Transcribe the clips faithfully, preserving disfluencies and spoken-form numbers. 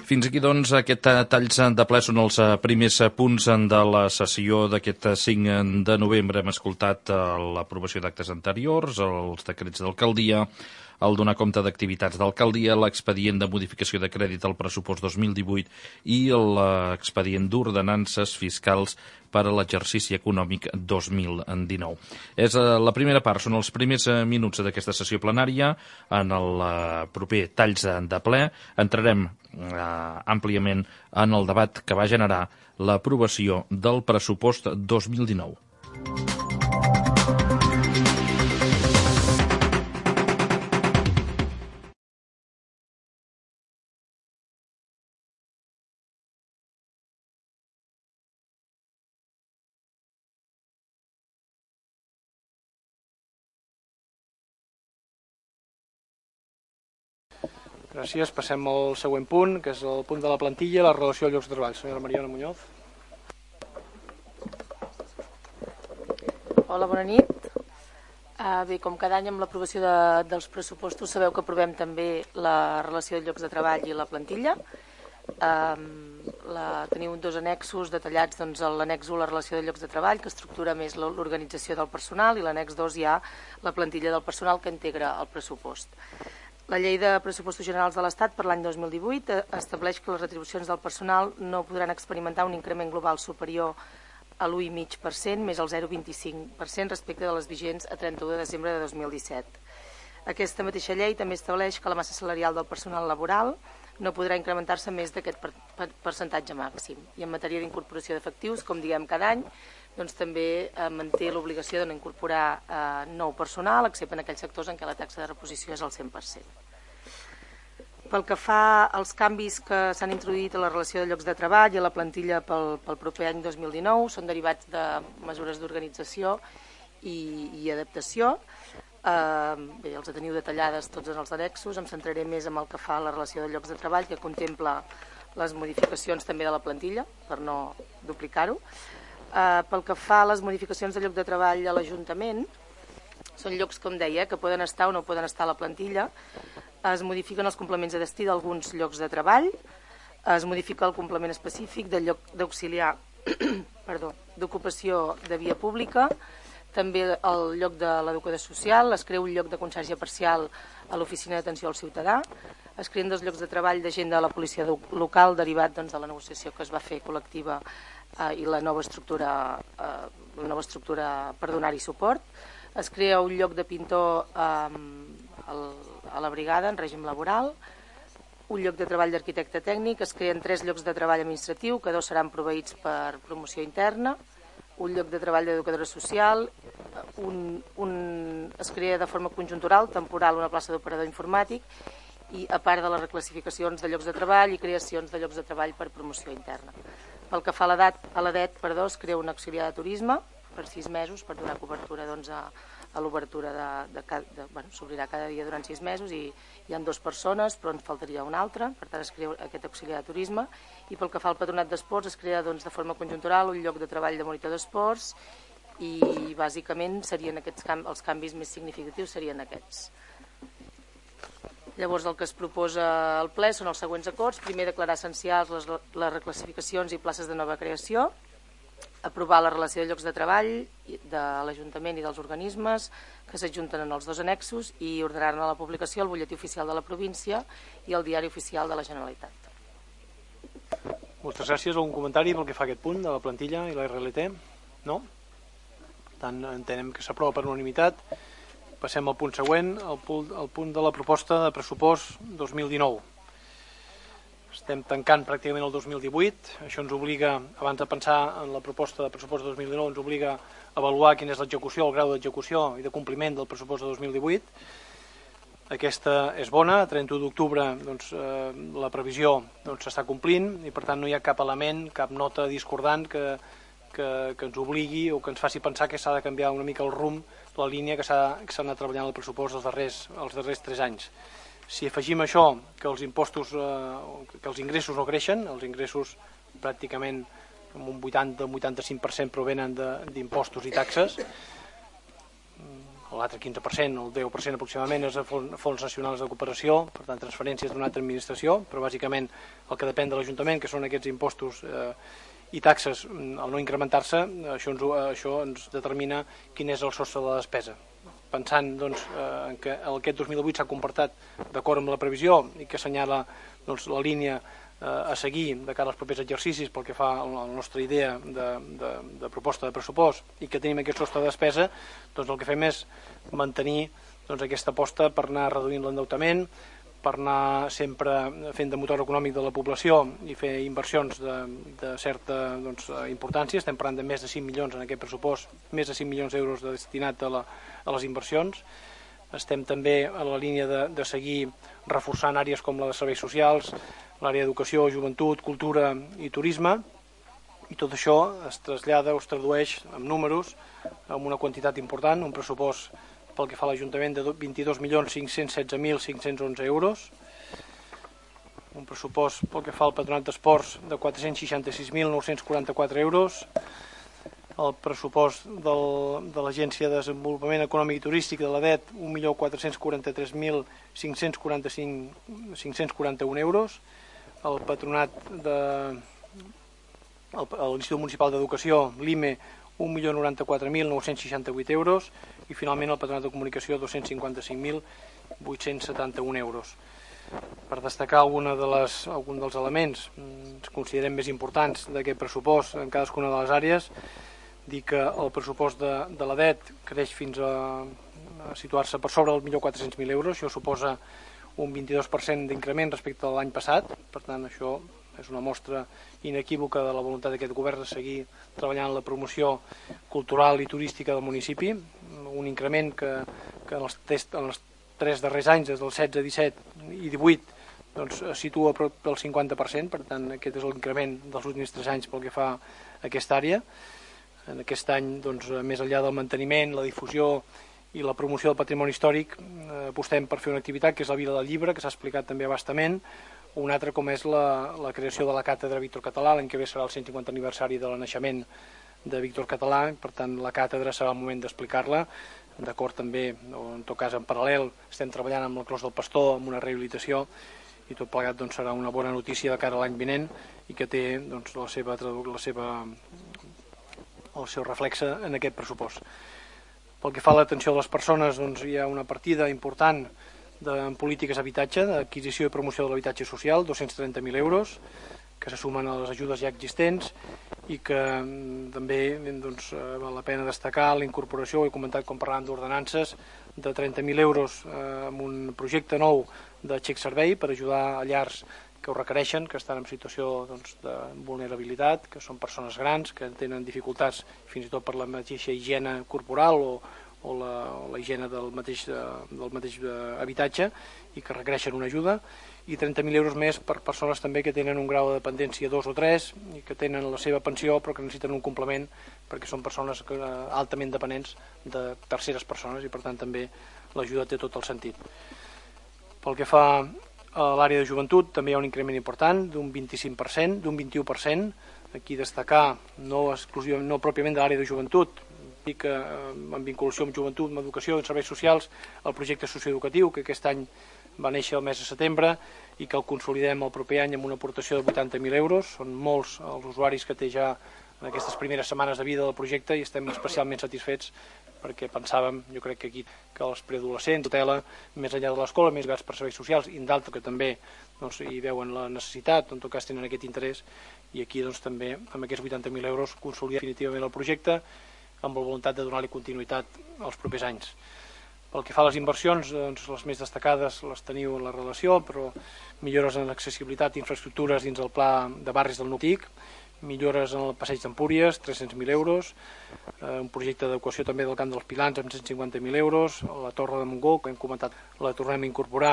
Fins aquí, doncs, aquest talls de ple són els primers punts de la sessió d'aquest cinc de novembre. Hem escoltat l'aprovació d'actes anteriors, els decrets d'alcaldia, el donar compte d'activitats d'alcaldia, l'expedient de modificació de crèdit al pressupost dos mil divuit i l'expedient d'ordenances fiscals per a l'exercici econòmic dos mil dinou. És la primera part, són els primers minuts d'aquesta sessió plenària. En el proper talls de ple entrarem eh, àmpliament en el debat que va generar l'aprovació del pressupost dos mil dinou. Gràcies. Passem al següent punt, que és el punt de la plantilla, la relació de llocs de treball. Senyora Mariona Muñoz. Hola, bona nit. Uh, bé, com cada any amb l'aprovació de, dels pressupostos sabeu que aprovem també la relació de llocs de treball i la plantilla. Uh, la, teniu dos annexos detallats, doncs l'annex u, la relació de llocs de treball, que estructura més l'organització del personal, i l'annex dos hi ha la plantilla del personal que integra el pressupost. La Llei de Pressupostos Generals de l'Estat per l'any dos mil divuit estableix que les retribucions del personal no podran experimentar un increment global superior a l'u coma cinc per cent més el zero coma vint-i-cinc per cent respecte de les vigents a trenta-u de desembre de dos mil disset. Aquesta mateixa llei també estableix que la massa salarial del personal laboral no podrà incrementar-se més d'aquest per percentatge màxim. I en matèria d'incorporació d'efectius, com diguem cada any, doncs també eh, manté l'obligació de no incorporar eh, nou personal, excepte en aquells sectors en què la taxa de reposició és al cent per cent. Pel que fa als canvis que s'han introduït a la relació de llocs de treball i a la plantilla pel, pel proper any dos mil dinou, són derivats de mesures d'organització i, i adaptació. Eh, bé, els teniu detallades tots en els annexos. Em centraré més en el que fa a la relació de llocs de treball, que contempla les modificacions també de la plantilla, per no duplicar-ho. Uh, pel que fa a les modificacions de lloc de treball a l'Ajuntament, són llocs, com deia, que poden estar o no poden estar a la plantilla. Es modifiquen els complements de destí d'alguns llocs de treball, es modifica el complement específic del lloc d'auxiliar d'ocupació de via pública, també el lloc de l'educació social, es crea un lloc de conserge parcial a l'oficina d'atenció al ciutadà, es creen dos llocs de treball d'agent de la policia local derivat doncs, de la negociació que es va fer col·lectiva eh, i la nova estructura, eh, la nova estructura per donar-hi suport. Es crea un lloc de pintor eh, a la brigada en règim laboral, un lloc de treball d'arquitecte tècnic, es creen tres llocs de treball administratiu, que dos seran proveïts per promoció interna, un lloc de treball d'educadora social, un, un, es crea de forma conjuntural, temporal, una plaça d'operador informàtic, i a part de les reclassificacions de llocs de treball i creacions de llocs de treball per promoció interna. Pel que fa a l'edat, a l'edat, perdó, es crea un auxiliar de turisme per sis mesos per donar cobertura doncs, a, a l'obertura de, de, de bueno, s'obrirà cada dia durant sis mesos i hi ha dues persones, però en faltaria una altra, per tant es crea aquest auxiliar de turisme. I pel que fa al patronat d'esports es crea doncs, de forma conjuntural un lloc de treball de monitor d'esports i bàsicament serien aquests els canvis més significatius serien aquests. Llavors el que es proposa al ple són els següents acords. Primer, declarar essencials les, les reclassificacions i places de nova creació, aprovar la relació de llocs de treball de l'Ajuntament i dels organismes que s'adjunten en els dos annexos i ordenar-ne la publicació al butlletí oficial de la província i al diari oficial de la Generalitat. Moltes gràcies. Algun comentari pel que fa a aquest punt de la plantilla i la R L T? No? Per tant, entenem que s'aprova per unanimitat. Passem al punt següent, el punt, el punt de la proposta de pressupost dos mil dinou. Estem tancant pràcticament el dos mil divuit. Això ens obliga, abans de pensar en la proposta de pressupost de dos mil dinou, ens obliga a avaluar quina és l'execució, el grau d'execució i de compliment del pressupost de dos mil divuit. Aquesta és bona, a trenta-u d'octubre doncs, eh, la previsió s'està doncs, complint i per tant no hi ha cap element, cap nota discordant que, que, que ens obligui o que ens faci pensar que s'ha de canviar una mica el rumb, la línia que s'ha anat treballant el pressupost els darrers, els darrers tres anys. Si afegim això, que els impostos, eh, que els ingressos no creixen, els ingressos pràcticament amb un vuitanta a vuitanta-cinc per cent provenen d'impostos i taxes, l'altre quinze per cent, el deu per cent aproximadament és a fons nacionals de cooperació, per tant transferències d'una altra administració, però bàsicament el que depèn de l'Ajuntament, que són aquests impostos eh, i taxes, al no incrementar-se, això, ens, això ens determina quin és el sostre de la despesa. Pensant doncs, eh, que aquest dos mil vuit s'ha comportat d'acord amb la previsió i que assenyala doncs, la línia a seguir de cara als propers exercicis pel que fa a la nostra idea de, de, de proposta de pressupost i que tenim aquest sostre de despesa, doncs el que fem és mantenir doncs, aquesta aposta per anar reduint l'endeutament, per anar sempre fent de motor econòmic de la població i fer inversions de, de certa doncs, importància. Estem parlant de més de cinc milions en aquest pressupost, més de cinc milions d'euros destinat a, la, a les inversions. Estem també a la línia de, de seguir reforçant àrees com la de serveis socials, l'àrea d'educació, joventut, cultura i turisme, i tot això es trasllada o es tradueix en números, amb una quantitat important, un pressupost pel que fa a l'Ajuntament de vint-i-dos milions cinc-cents setze mil cinc-cents onze euros, un pressupost pel que fa al Patronat d'Esports de quatre-cents seixanta-sis mil nou-cents quaranta-quatre euros, el pressupost del, de l'Agència de Desenvolupament Econòmic i Turístic de l'A D E T, un milió quatre-cents quaranta-tres mil cinc-cents quaranta-un euros, el Patronat de l'Institut Municipal d'Educació, l'I M E, un milió noranta-quatre mil nou-cents seixanta-vuit euros, i finalment el Patronat de Comunicació, dos-cents cinquanta-cinc mil vuit-cents setanta-un euros. Per destacar alguna de les, algun dels elements que considerem més importants d'aquest pressupost en cadascuna de les àrees, dir que el pressupost de, de l'A D E T creix fins a, a situar-se per sobre del milió quatre-cents mil euros, això suposa un vint-i-dos per cent d'increment respecte a l'any passat, per tant això és una mostra inequívoca de la voluntat d'aquest govern de seguir treballant en la promoció cultural i turística del municipi, un increment que, que en, els test, en els tres darrers anys, des del setze, disset i divuit, doncs, es situa a prop del cinquanta per cent, per tant aquest és l'increment dels últims tres anys pel que fa a aquesta àrea. En aquest any, doncs, més enllà del manteniment, la difusió i la promoció del patrimoni històric, eh, apostem per fer una activitat que és la Vila del Llibre, que s'ha explicat també abastament, una altra com és la, la creació de la càtedra Víctor Català, l'any que ve serà el cent cinquanta aniversari de la naixement de Víctor Català, per tant la càtedra serà el moment d'explicar-la, d'acord també, o en tot cas en paral·lel, estem treballant amb el Clos del Pastor, amb una rehabilitació, i tot plegat doncs, serà una bona notícia de cara a l'any vinent i que té doncs, la seva, la seva, el seu reflexe en aquest pressupost. Pel que fa a l'atenció de les persones, doncs, hi ha una partida important de, en polítiques d'habitatge, d'adquisició i promoció de l'habitatge social, dos-cents trenta mil euros, que se sumen a les ajudes ja existents i que també doncs, val la pena destacar la incorporació, he comentat quan parlàvem d'ordenances, de trenta mil euros eh, amb un projecte nou de xec servei per ajudar a llars que ho requereixen, que estan en situació doncs, de vulnerabilitat, que són persones grans, que tenen dificultats fins i tot per la mateixa higiene corporal o, o, la, o la higiene del mateix, del mateix habitatge i que requereixen una ajuda, i trenta mil euros més per persones també que tenen un grau de dependència dos o tres i que tenen la seva pensió però que necessiten un complement perquè són persones que, altament dependents de terceres persones i per tant també l'ajuda té tot el sentit. Pel que fa a l'àrea de joventut també hi ha un increment important d'un vint-i-cinc per cent, d'un vint-i-u per cent, aquí destacar no, no pròpiament de l'àrea de joventut, dir que en vinculació amb joventut, amb educació, amb serveis socials, el projecte socioeducatiu que aquest any va néixer el mes de setembre i que el consolidem el proper any amb una aportació de vuitanta mil euros. Són molts els usuaris que té ja en aquestes primeres setmanes de vida del projecte i estem especialment satisfets perquè pensàvem, jo crec que aquí, que els preadolescents, tutela, més enllà de l'escola, més gats per serveis socials i d'altres que també doncs, hi veuen la necessitat, en tot cas tenen aquest interès i aquí doncs, també amb aquests vuitanta mil euros consolidar definitivament el projecte amb la voluntat de donar-li continuïtat als propers anys. Pel que fa a les inversions, doncs, les més destacades les teniu en la relació, però millores en accessibilitat i infraestructures dins el pla de barris del Nutic, millores en el passeig d'Empúries, tres-cents mil euros, eh, un projecte d'adequació també del Camp dels Pilans amb cent cinquanta mil euros, la Torre de Montgó, que hem comentat, la tornem a incorporar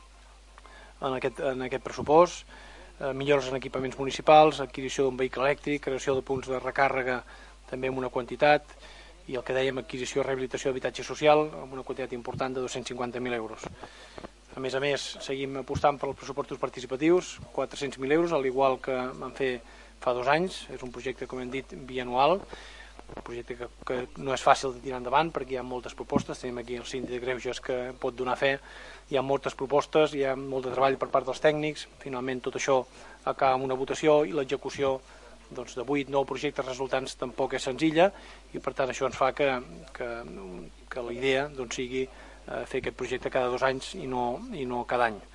en aquest, en aquest pressupost, eh, millores en equipaments municipals, adquisició d'un vehicle elèctric, creació de punts de recàrrega també amb una quantitat, i el que dèiem, adquisició i rehabilitació d'habitatge social amb una quantitat important de dos-cents cinquanta mil euros. A més a més, seguim apostant per els pressupostos participatius, quatre-cents mil euros, al igual que vam fer fa dos anys, és un projecte, com hem dit, bianual, un projecte que, que no és fàcil de tirar endavant perquè hi ha moltes propostes, tenim aquí el síndic de Greuges que pot donar fe, hi ha moltes propostes, hi ha molt de treball per part dels tècnics, finalment tot això acaba amb una votació i l'execució doncs, de vuit nou projectes resultants tampoc és senzilla i per tant això ens fa que, que, que la idea doncs, sigui eh, fer aquest projecte cada dos anys i no, i no cada any.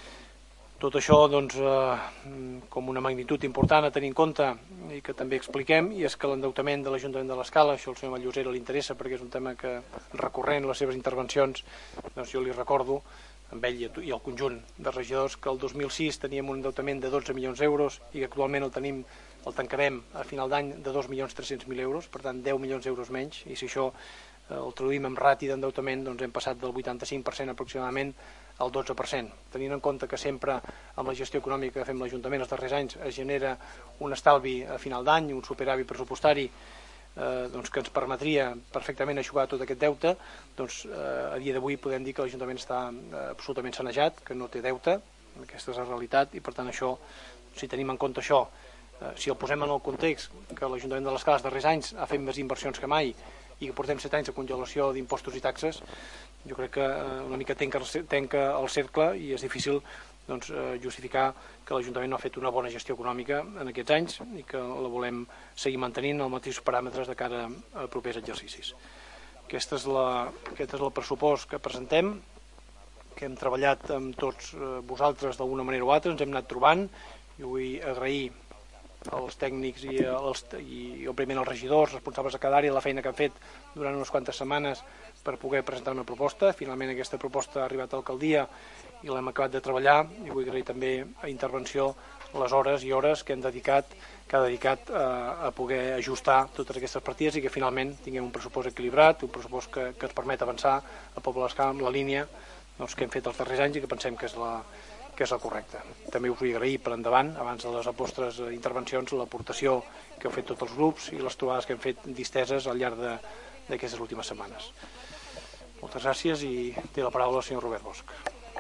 Tot això doncs, eh, com una magnitud important a tenir en compte i que també expliquem, i és que l'endeutament de l'Ajuntament de l'Escala, això al senyor Mallosera li interessa perquè és un tema que recurrent en les seves intervencions, doncs jo li recordo, amb ell i el conjunt de regidors, que el dos mil sis teníem un endeutament de dotze milions d'euros i que actualment el tenim, el tancarem a final d'any de dos milions tres-cents mil euros, per tant deu milions d'euros menys, i si això eh, el traduïm en rati d'endeutament, doncs hem passat del vuitanta-cinc per cent aproximadament al dotze per cent, tenint en compte que sempre amb la gestió econòmica que fem l'Ajuntament els darrers anys es genera un estalvi a final d'any, un superàvit pressupostari eh, doncs que ens permetria perfectament eixugar tot aquest deute, doncs eh, a dia d'avui podem dir que l'Ajuntament està eh, absolutament sanejat, que no té deute, aquesta és la realitat, i per tant això, si tenim en compte això, eh, si el posem en el context que l'Ajuntament de l'Escala els darrers anys ha fet més inversions que mai i que portem set anys de congelació d'impostos i taxes, jo crec que una mica tenca el cercle i és difícil doncs, justificar que l'Ajuntament no ha fet una bona gestió econòmica en aquests anys i que la volem seguir mantenint els mateixos paràmetres de cara a propers exercicis. Aquest és, la, aquest és el pressupost que presentem, que hem treballat amb tots vosaltres d'alguna manera o altra, ens hem anat trobant i vull agrair als tècnics i, als, i òbviament als regidors responsables de cada àrea la feina que han fet durant unes quantes setmanes per poder presentar una proposta. Finalment aquesta proposta ha arribat a l'alcaldia i l'hem acabat de treballar i vull agrair també a intervenció les hores i hores que hem dedicat que ha dedicat a, a poder ajustar totes aquestes partides i que finalment tinguem un pressupost equilibrat, un pressupost que, que ens permet avançar al poble de l'Escala amb la línia doncs, que hem fet els darrers anys i que pensem que és la que és el correcte. També us vull agrair per endavant, abans de les vostres intervencions, l'aportació que heu fet tots els grups i les trobades que hem fet disteses al llarg d'aquestes últimes setmanes. Moltes gràcies i té la paraula el senyor Robert Bosch.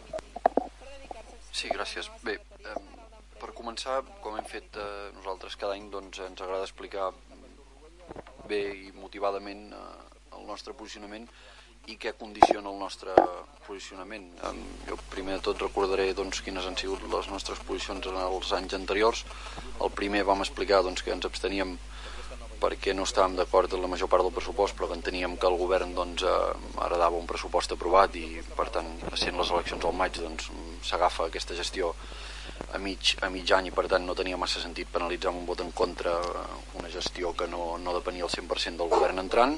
Sí, gràcies. Bé, eh, per començar, com hem fet eh, nosaltres cada any, doncs ens agrada explicar bé i motivadament eh, el nostre posicionament i què condiciona el nostre posicionament. Jo primer de tot recordaré doncs, quines han sigut les nostres posicions en els anys anteriors. El primer vam explicar doncs, que ens absteníem perquè no estàvem d'acord amb la major part del pressupost, però que enteníem que el govern doncs, heredava un pressupost aprovat i per tant, sent les eleccions al maig, doncs, s'agafa aquesta gestió a mig, a mig any i per tant no tenia massa sentit penalitzar amb un vot en contra una gestió que no, no depenia al cent per cent del govern entrant.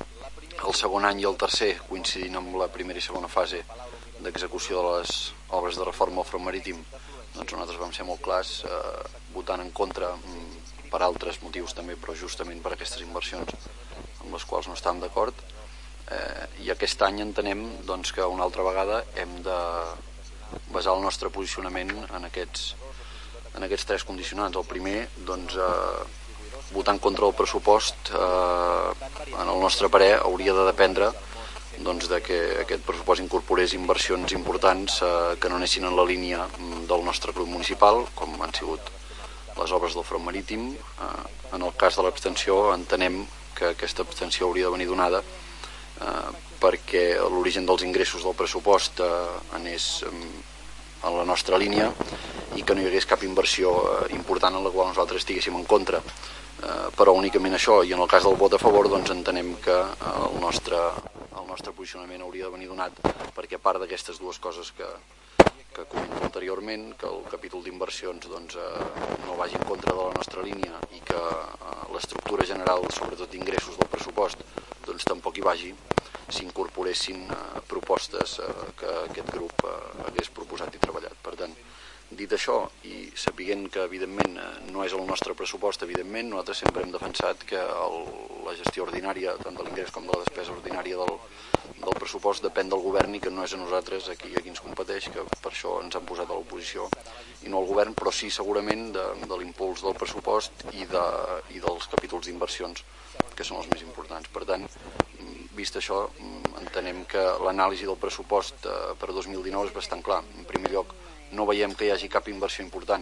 El segon any i el tercer, coincidint amb la primera i segona fase d'execució de les obres de reforma al front marítim, doncs nosaltres vam ser molt clars, eh, votant en contra per altres motius també, però justament per aquestes inversions amb les quals no estàvem d'acord. Eh, I aquest any entenem doncs, que una altra vegada hem de basar el nostre posicionament en aquests, en aquests tres condicionants. El primer, doncs, eh, votar en contra del pressupost, eh, en el nostre parer, hauria de dependre doncs, de que aquest pressupost incorporés inversions importants eh, que no anessin en la línia del nostre grup municipal, com han sigut les obres del front marítim. Eh, en el cas de l'abstenció entenem que aquesta abstenció hauria de venir donada eh, perquè l'origen dels ingressos del pressupost eh, anés eh, en la nostra línia i que no hi hagués cap inversió eh, important en la qual nosaltres estiguéssim en contra. Uh, però únicament això, i en el cas del vot a favor doncs entenem que uh, el, nostre, el nostre posicionament hauria de venir donat perquè a part d'aquestes dues coses que, que comento anteriorment, que el capítol d'inversions doncs, uh, no vagi en contra de la nostra línia i que uh, l'estructura general, sobretot d'ingressos del pressupost, doncs tampoc hi vagi, s'incorporessin uh, propostes uh, que aquest grup uh, hagués proposat i treballat. Per tant, dit això, i sapiguent que evidentment no és el nostre pressupost, evidentment, nosaltres sempre hem defensat que el, la gestió ordinària, tant de l'ingrés com de la despesa ordinària del, del pressupost, depèn del govern i que no és a nosaltres aquí a qui ens competeix, que per això ens han posat a l'oposició i no al govern, però sí segurament de, de l'impuls del pressupost i, de, i dels capítols d'inversions, que són els més importants. Per tant, vist això, entenem que l'anàlisi del pressupost per dos mil dinou és bastant clar. En primer lloc, no veiem que hi hagi cap inversió important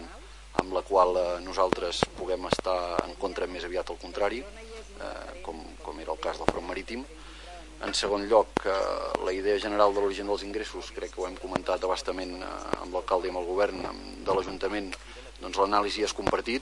amb la qual eh, nosaltres puguem estar en contra més aviat al contrari, eh, com, com era el cas del front marítim. En segon lloc, eh, la idea general de l'origen dels ingressos, crec que ho hem comentat a bastament eh, amb l'alcalde i amb el govern de l'Ajuntament, doncs l'anàlisi és compartit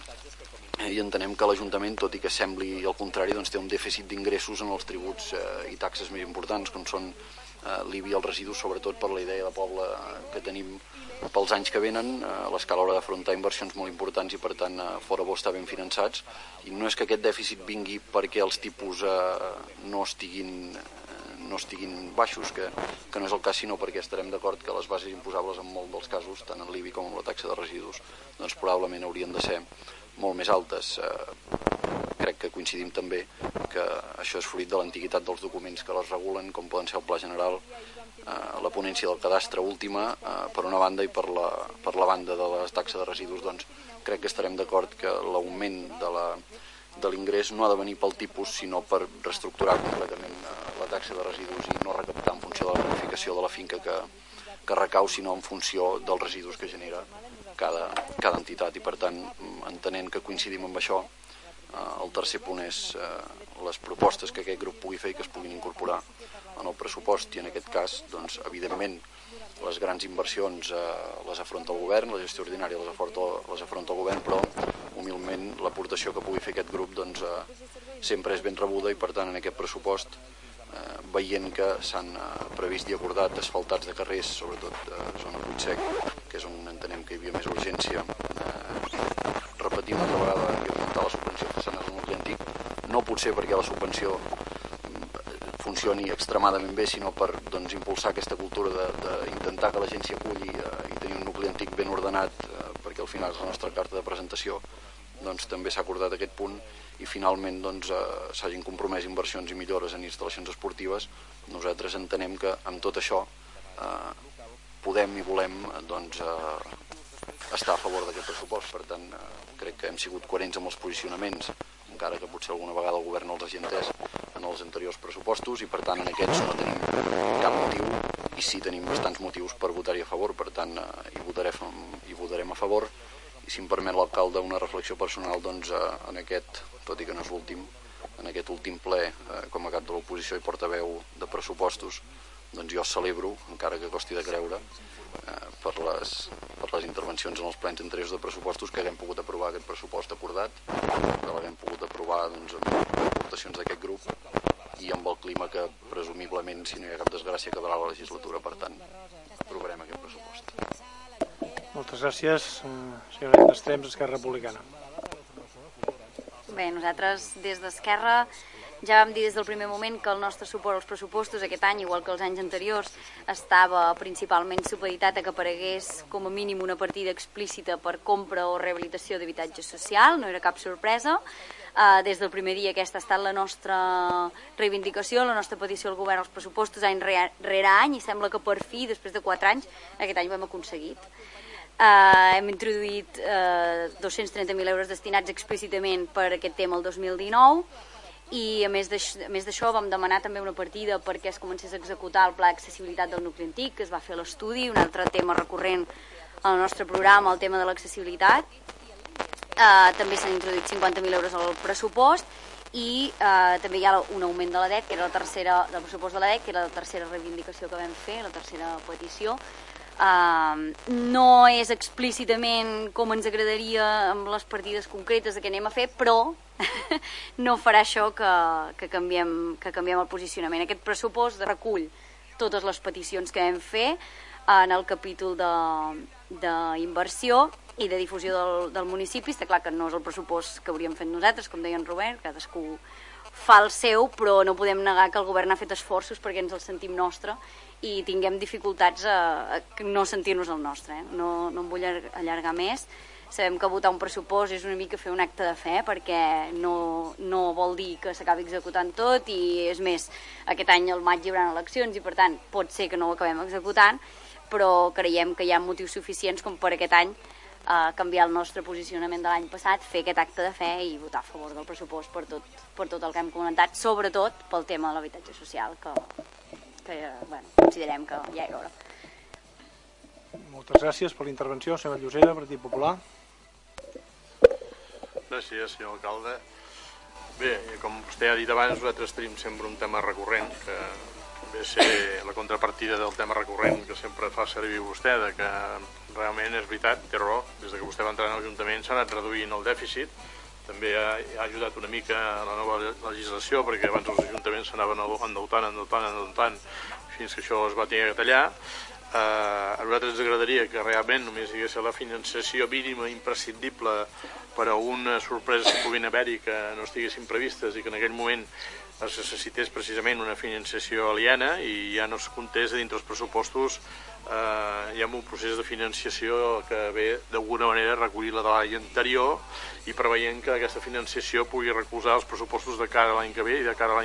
eh, i entenem que l'Ajuntament, tot i que sembli al contrari, doncs té un dèficit d'ingressos en els tributs eh, i taxes més importants, com són eh, l'I B I i els residus, sobretot per la idea de poble que tenim pels anys que venen, eh, l'escala haurà d'afrontar inversions molt importants i per tant eh, fora bo estar ben finançats, i no és que aquest dèficit vingui perquè els tipus eh, no estiguin eh, no estiguin baixos, que, que no és el cas, sinó perquè estarem d'acord que les bases imposables en molt dels casos, tant en l'I B I com en la taxa de residus, doncs probablement haurien de ser molt més altes. Eh, crec que coincidim també que això és fruit de l'antiguitat dels documents que les regulen, com poden ser el Pla General, eh, la ponència del cadastre última, eh, per una banda, i per la, per la banda de la taxa de residus, doncs crec que estarem d'acord que l'augment de la de l'ingrés no ha de venir pel tipus, sinó per reestructurar completament la taxa de residus i no recaptar en funció de la planificació de la finca que, que recau, sinó en funció dels residus que genera cada, cada entitat. I per tant, entenent que coincidim amb això, eh, el tercer punt és eh, les propostes que aquest grup pugui fer i que es puguin incorporar en el pressupost, i en aquest cas, doncs, evidentment, les grans inversions eh, les afronta el govern, la gestió ordinària les afronta, les afronta el govern, però humilment l'aportació que pugui fer aquest grup doncs, eh, sempre és ben rebuda, i per tant en aquest pressupost, eh, veient que s'han eh, previst i acordat asfaltats de carrers, sobretot a eh, zona Puigsec, que és on entenem que hi havia més urgència, eh, repetir una altra vegada i augmentar la subvenció a façanes al nucli antic, no potser perquè la subvenció funcioni extremadament bé, sinó per doncs, impulsar aquesta cultura d'intentar que la gent s'hi aculli eh, i tenir un nucli antic ben ordenat, eh, perquè al final és la nostra carta de presentació, doncs també s'ha acordat aquest punt, i finalment doncs, eh, s'hagin compromès inversions i millores en instal·lacions esportives. Nosaltres entenem que amb tot això eh, podem i volem doncs, eh, estar a favor d'aquest pressupost. Per tant, eh, crec que hem sigut coherents amb els posicionaments, encara que potser alguna vegada el govern els hagi entès en els anteriors pressupostos, i per tant en aquests no tenim cap motiu, i sí tenim bastants motius per votar-hi a favor. Per tant, eh, hi, votarem, hi votarem a favor. I si em permet l'alcalde una reflexió personal, doncs eh, en aquest, tot i que no és l'últim, en aquest últim ple eh, com a cap de l'oposició i portaveu de pressupostos, doncs jo celebro, encara que costi de creure, eh, per, les, per les intervencions en els plens anteriors de pressupostos, que haguem pogut aprovar aquest pressupost acordat, que l'haguem pogut aprovar doncs, amb aportacions d'aquest grup i amb el clima que presumiblement, si no hi ha cap desgràcia, acabarà la legislatura. Per tant, aprovarem aquest pressupost. Moltes gràcies, senyora d'Extrems, Esquerra Republicana. Bé, nosaltres des d'Esquerra ja vam dir des del primer moment que el nostre suport als pressupostos aquest any, igual que els anys anteriors, estava principalment supeditat a que aparegués com a mínim una partida explícita per compra o rehabilitació d'habitatge social. No era cap sorpresa. Uh, des del primer dia aquesta ha estat la nostra reivindicació, la nostra petició al govern als pressupostos any rere any, i sembla que per fi, després de quatre anys, aquest any ho hem aconseguit. Uh, hem introduït uh, dos-cents trenta mil euros destinats explícitament per aquest tema el dos mil dinou, i a més d'això vam demanar també una partida perquè es comencés a executar el pla d'accessibilitat del nucli antic, que es va fer l'estudi, un altre tema recurrent al nostre programa, el tema de l'accessibilitat. Uh, també s'han introduït cinquanta mil euros al pressupost, i uh, també hi ha un augment de la D E C, que era la tercera, del pressupost de la D E C, que era la tercera reivindicació que vam fer, la tercera petició. Uh, no és explícitament com ens agradaria amb les partides concretes que anem a fer, però no farà això que, que, canviem, que canviem el posicionament. Aquest pressupost recull totes les peticions que vam fer en el capítol d'inversió i de difusió del, del municipi. Està clar que no és el pressupost que hauríem fet nosaltres, com deia en Robert, cadascú fa el seu, però no podem negar que el govern ha fet esforços perquè ens el sentim nostre i tinguem dificultats a, a no sentir-nos el nostre. Eh? No, no em vull allargar més. Sabem que votar un pressupost és una mica fer un acte de fe, perquè no, no vol dir que s'acabi executant tot, i és més, aquest any al maig hi haurà eleccions i per tant pot ser que no ho acabem executant, però creiem que hi ha motius suficients com per aquest any eh, canviar el nostre posicionament de l'any passat, fer aquest acte de fe i votar a favor del pressupost per tot, per tot el que hem comentat, sobretot pel tema de l'habitatge social, que, que bueno, considerem que ja era hora. Moltes gràcies per la intervenció, senyora Llosera, Partit Popular. Gràcies, senyor alcalde. Bé, com vostè ha dit abans, nosaltres tenim sempre un tema recurrent, que ve a ser la contrapartida del tema recurrent que sempre fa servir vostè, de que realment és veritat, té raó, des que vostè va entrar en l'Ajuntament s'ha anat reduint el dèficit, també ha, ha ajudat una mica a la nova legislació, perquè abans els ajuntaments s'anaven endeutant, endeutant, endeutant, fins que això es va tenir que tallar. Uh, a nosaltres ens agradaria que realment només hi hagués la finançació mínima imprescindible per a unes sorpreses que puguin haver-hi que no estiguessin previstes i que en aquell moment es necessités precisament una finançació aliena i ja no es comptés dintre els pressupostos uh, hi ha un procés de financiació que ve d'alguna manera a recollir la de l'any anterior i preveient que aquesta financiació pugui recolzar els pressupostos de cara a l'any que ve i de cara a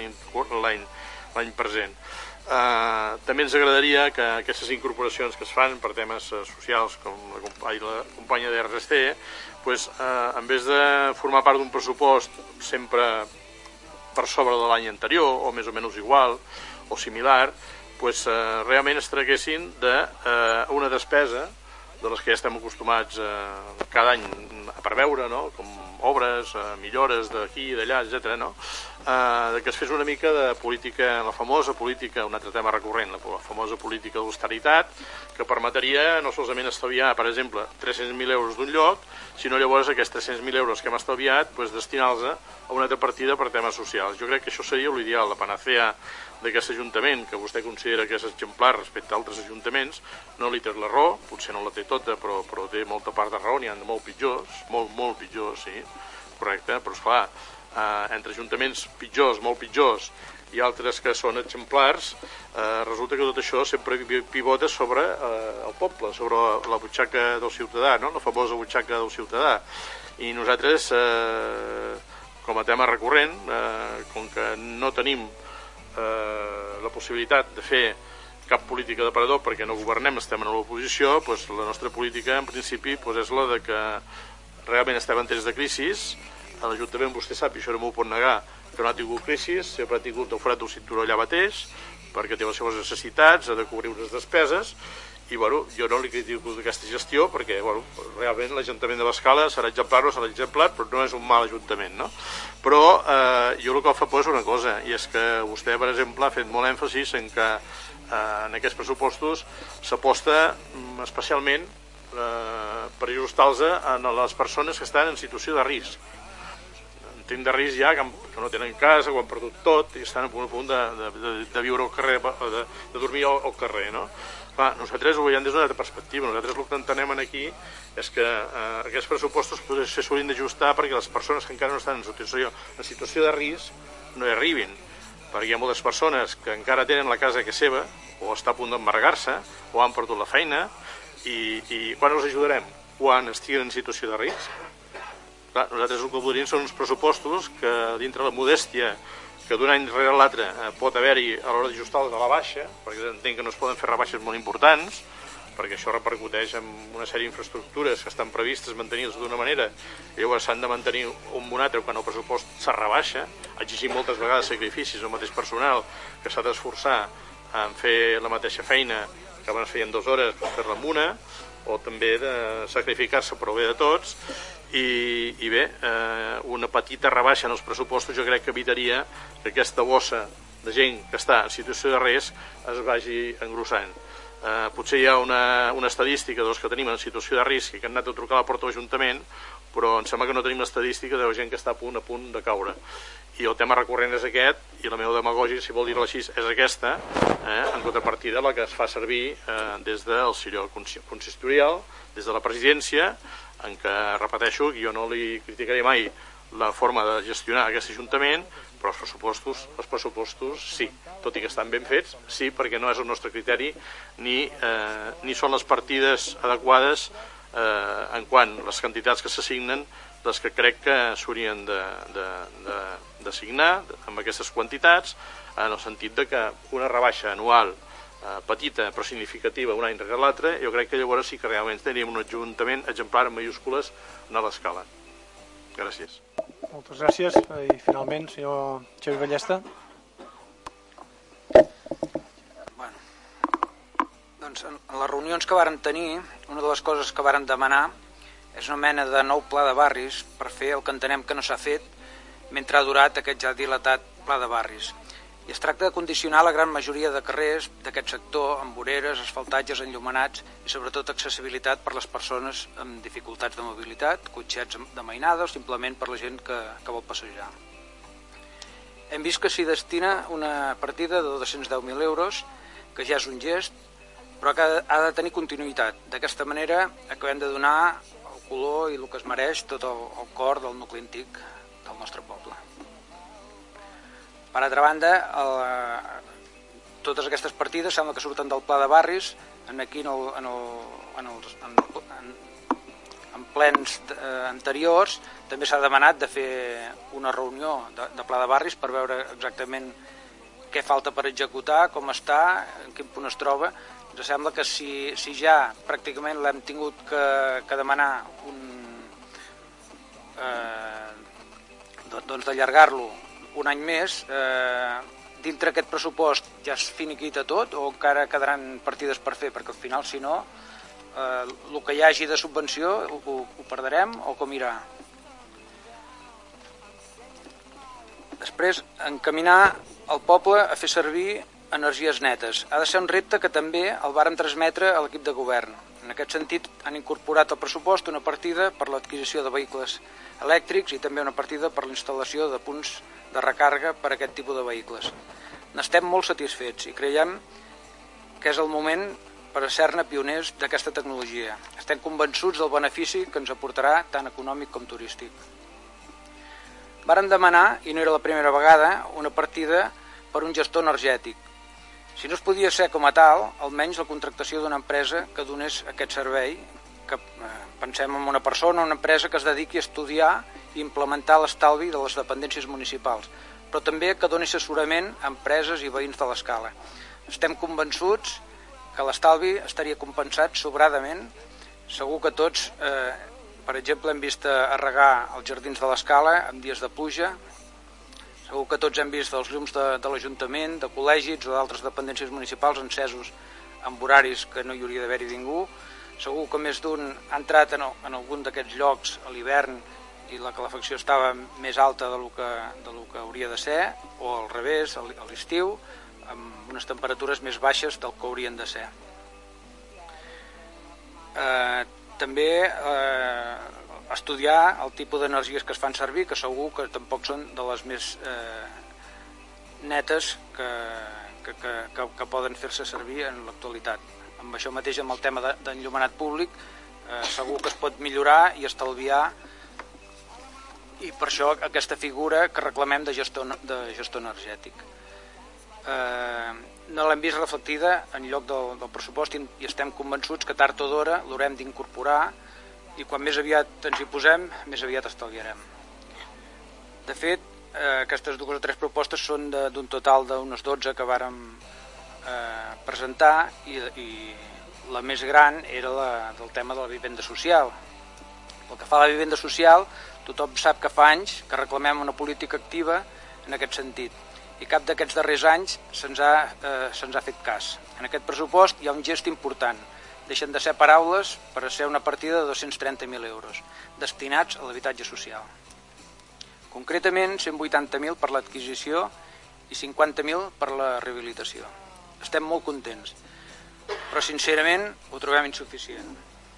l'any present. Uh, també ens agradaria que aquestes incorporacions que es fan per temes uh, socials com la companya, la companya de R S C pues, uh, en vez de formar part d'un pressupost sempre per sobre de l'any anterior o més o menys igual o similar pues, uh, realment es traguessin d'una uh, despesa de les que ja estem acostumats uh, cada any a preveure, no? Com obres, uh, millores d'aquí i d'allà, etcètera, no? Uh, que es fes una mica de política, la famosa política, un altre tema recurrent, la famosa política d'austeritat, que permetria no solament estalviar, per exemple, tres-cents mil euros d'un lloc, sinó llavors aquests tres-cents mil euros que hem estalviat pues, destinar-los a una altra partida per temes socials. Jo crec que això seria l'ideal, la panacea d'aquest Ajuntament, que vostè considera que és exemplar respecte a altres ajuntaments, no li té la raó, potser no la té tota, però, però té molta part de raó, n'hi ha de molt pitjors, molt, molt pitjors, sí, correcte, però esclar, eh, entre ajuntaments pitjors, molt pitjors, i altres que són exemplars, eh, resulta que tot això sempre pivota sobre eh, el poble, sobre la, la butxaca del ciutadà, no? La famosa butxaca del ciutadà. I nosaltres, eh, com a tema recurrent, eh, com que no tenim eh, la possibilitat de fer cap política d'aparador perquè no governem, estem en l'oposició, doncs la nostra política en principi doncs és la de que realment estem en temps de crisi. A l'Ajuntament vostè sap, i això no m'ho pot negar, que no ha tingut crisi, sempre ha tingut el forat del cinturó allà mateix, perquè té les seves necessitats, ha de cobrir unes despeses, i bueno, jo no li critico aquesta gestió, perquè bueno, realment l'Ajuntament de l'Escala serà exemplar o serà exemplar, però no és un mal ajuntament, no? Però eh, jo el que fa por és una cosa, i és que vostè, per exemple, ha fet molt èmfasis en que eh, en aquests pressupostos s'aposta especialment eh, per ajustar-los a les persones que estan en situació de risc. Tinc de risc ja que, que no tenen casa, que ho han perdut tot i estan a punt, a punt de, de, de viure al carrer, de, de dormir al, al carrer, no? Clar, nosaltres ho veiem des d'una altra perspectiva. Nosaltres el que entenem aquí és que eh, aquests pressupostos se s'haurien d'ajustar perquè les persones que encara no estan en situació, en situació de risc no hi arribin, perquè hi ha moltes persones que encara tenen la casa que és seva o està a punt d'embargar-se o han perdut la feina i, i quan els ajudarem? Quan estiguen en situació de risc? Clar, nosaltres el que voldríem són uns pressupostos que dintre la modèstia que d'un any rere l'altre eh, pot haver-hi a l'hora d'ajustar-los a la baixa, perquè entenc que no es poden fer rebaixes molt importants, perquè això repercuteix en una sèrie d'infraestructures que estan previstes mantenir-les d'una manera i llavors s'han de mantenir un bon altre quan el pressupost se rebaixa, exigint moltes vegades sacrificis al mateix personal que s'ha d'esforçar en fer la mateixa feina que abans feien dues hores per fer-la en una, o també de sacrificar-se per al bé de tots. I, i bé, eh, una petita rebaixa en els pressupostos jo crec que evitaria que aquesta bossa de gent que està en situació de risc es vagi engrossant. Eh, potser hi ha una, una estadística dels que tenim en situació de risc i que han anat a trucar a la porta de l'Ajuntament, però em sembla que no tenim l'estadística de la gent que està a punt a punt de caure. I el tema recurrent és aquest, i la meva demagògia, si vol dir-ho així, és aquesta, eh, en contrapartida la que es fa servir eh, des del Sirió consistorial, des de la presidència, en què, repeteixo, jo no li criticaré mai la forma de gestionar aquest Ajuntament, però els pressupostos, els pressupostos sí, tot i que estan ben fets, sí, perquè no és el nostre criteri ni, eh, ni són les partides adequades eh, en quant les quantitats que s'assignen les que crec que s'haurien d'assignar amb aquestes quantitats, en el sentit de que una rebaixa anual eh, petita però significativa un any rere l'altre, jo crec que llavors sí que realment teníem un ajuntament exemplar en majúscules a l'escala. Gràcies. Moltes gràcies. I finalment, senyor Xavi Ballesta. Bueno, doncs en les reunions que vàrem tenir, una de les coses que vàrem demanar És una mena de nou pla de barris per fer el que entenem que no s'ha fet mentre ha durat aquest ja dilatat pla de barris. I es tracta de condicionar la gran majoria de carrers d'aquest sector amb voreres, asfaltatges enllumenats i sobretot accessibilitat per les persones amb dificultats de mobilitat, cotxets de mainada o simplement per la gent que, que vol passejar. Hem vist que s'hi destina una partida de dos-cents deu mil euros, que ja és un gest, però que ha de tenir continuïtat. D'aquesta manera acabem de donar el color i el que es mereix tot el, el cor del nucli antic del nostre poble. Per altra banda, el, totes aquestes partides sembla que surten del pla de barris, en aquí en, el, en, el, en, els, en, en, en plens eh, anteriors també s'ha demanat de fer una reunió de, de pla de barris per veure exactament què falta per executar, com està, en quin punt es troba. Ens sembla que si, si ja pràcticament l'hem tingut que, que demanar un, eh, doncs d'allargar-lo un any més, eh, dintre aquest pressupost ja es finiquita tot o encara quedaran partides per fer, perquè al final, si no, eh, el que hi hagi de subvenció ho, ho perdrem o com irà? Després, encaminar el poble a fer servir energies netes. Ha de ser un repte que també el vàrem transmetre a l'equip de govern. En aquest sentit, han incorporat al pressupost una partida per l'adquisició de vehicles elèctrics i també una partida per la instal·lació de punts de recàrrega per a aquest tipus de vehicles. N'estem molt satisfets i creiem que és el moment per a ser-ne pioners d'aquesta tecnologia. Estem convençuts del benefici que ens aportarà tant econòmic com turístic. Vàrem demanar, i no era la primera vegada, una partida per un gestor energètic. Si no es podia ser com a tal, almenys la contractació d'una empresa que donés aquest servei, que eh, pensem en una persona, una empresa que es dediqui a estudiar i implementar l'estalvi de les dependències municipals, però també que doni assessorament a empreses i veïns de l'Escala. Estem convençuts que l'estalvi estaria compensat sobradament. Segur que tots, eh, per exemple, hem vist a regar els jardins de l'Escala en dies de pluja, segur que tots hem vist els llums de, de l'Ajuntament, de col·legis o d'altres dependències municipals encesos amb horaris que no hi hauria d'haver-hi ningú. Segur que més d'un ha entrat en, en algun d'aquests llocs a l'hivern i la calefacció estava més alta del que, del que hauria de ser, o al revés, a l'estiu, amb unes temperatures més baixes del que haurien de ser. Eh, també eh, estudiar el tipus d'energies que es fan servir, que segur que tampoc són de les més eh, netes que, que, que, que, que poden fer-se servir en l'actualitat. Amb això mateix, amb el tema d'enllumenat públic, eh, segur que es pot millorar i estalviar, i per això aquesta figura que reclamem de gestor, de gestor energètic. Eh, no l'hem vist reflectida en lloc del, del pressupost i, i estem convençuts que tard o d'hora l'haurem d'incorporar i quan més aviat ens hi posem, més aviat estalviarem. De fet, eh, aquestes dues o tres propostes són d'un total d'unes dotze que vàrem eh, presentar i, i la més gran era la, del tema de la vivenda social. Pel que fa a la vivenda social, tothom sap que fa anys que reclamem una política activa en aquest sentit i cap d'aquests darrers anys se'ns ha, eh, se'ns ha fet cas. En aquest pressupost hi ha un gest important. Deixen de ser paraules per a ser una partida de dos-cents trenta mil euros destinats a l'habitatge social. Concretament, cent vuitanta mil per l'adquisició i cinquanta mil per la rehabilitació. Estem molt contents, però sincerament ho trobem insuficient.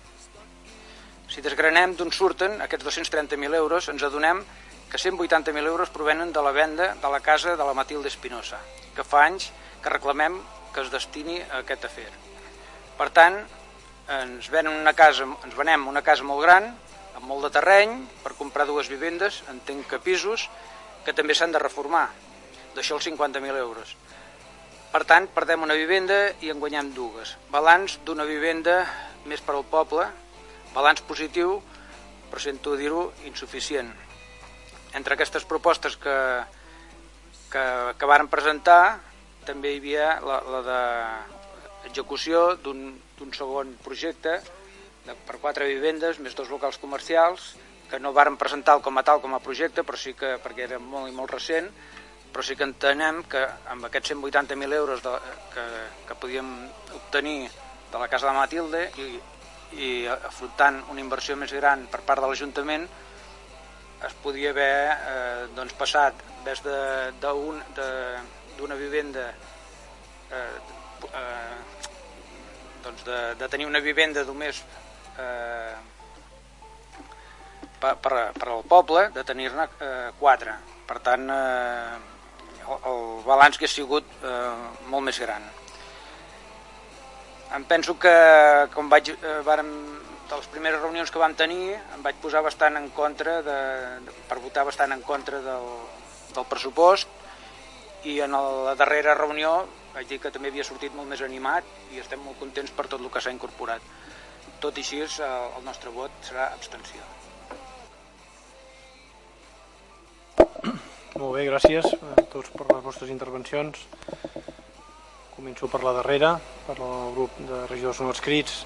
Si desgranem d'on surten aquests dos-cents trenta mil euros, ens adonem que cent vuitanta mil euros provenen de la venda de la casa de la Matilde Espinosa, que fa anys que reclamem que es destini a aquest afer. Per tant, ens venem una casa, ens venem una casa molt gran, amb molt de terreny, per comprar dues vivendes, entenc que pisos, que també s'han de reformar. D'això els cinquanta mil euros. Per tant, perdem una vivenda i en guanyem dues. Balanç d'una vivenda més per al poble, balanç positiu, però sento dir-ho, insuficient. Entre aquestes propostes que, que, que varen presentar, també hi havia la, la d'execució d'un segon projecte de, per quatre vivendes, més dos locals comercials, que no varen presentar com a tal com a projecte, però sí que, perquè era molt i molt recent, però sí que entenem que amb aquests cent vuitanta mil euros de, que, que podíem obtenir de la casa de Matilde i, i afrontant una inversió més gran per part de l'Ajuntament es podia haver eh, doncs passat des d'una vivenda eh, eh, doncs de, de tenir una vivenda només eh, per, per, per al poble, de tenir-ne eh, quatre. Per tant, eh, el, el balanç que ha sigut eh, molt més gran. Em penso que, com vaig, eh, vàrem, de les primeres reunions que vam tenir, em vaig posar bastant en contra, de, de, per votar bastant en contra del, del pressupost, i en la darrera reunió vaig dir que també havia sortit molt més animat i estem molt contents per tot el que s'ha incorporat. Tot i així, el, el nostre vot serà abstenció. Molt bé, gràcies a tots per les vostres intervencions. Començo per la darrera, per el grup de regidors no adscrits,